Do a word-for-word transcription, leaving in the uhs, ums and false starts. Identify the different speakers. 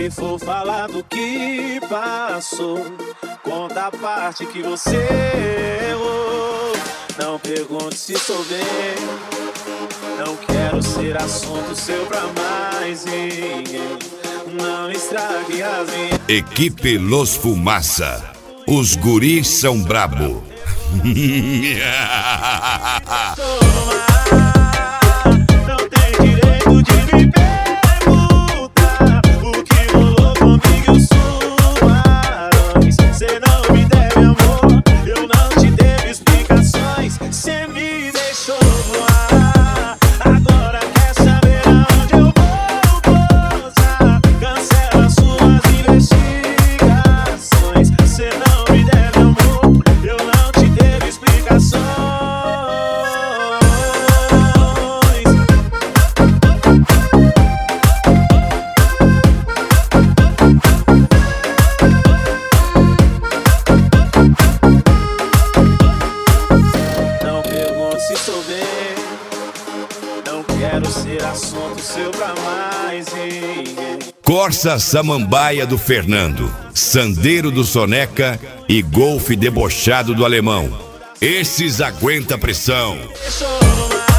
Speaker 1: Se for falar do que passou, conta a parte que você errou. Não pergunte se sou bem, não quero ser assunto seu pra mais ninguém. Não estrague as minhas.
Speaker 2: Equipe Los Fumaça. Os guris são brabo.
Speaker 1: Não tem direito de me perguntar o que rolou comigo e suas. Cê não me deve amor, eu não te devo explicações. Cê me deixou voar, agora quer saber aonde eu vou pousar. Cancela suas investigações. Cê não me deve amor, eu não te devo explicações. Não pergunte se sou bem, não quero ser assunto seu pra mais ninguém.
Speaker 2: Corsa Samambaia do Fernando, Sandeiro do Soneca e Golfe debochado do Alemão. Esses aguenta pressão.
Speaker 1: Deixou no mar.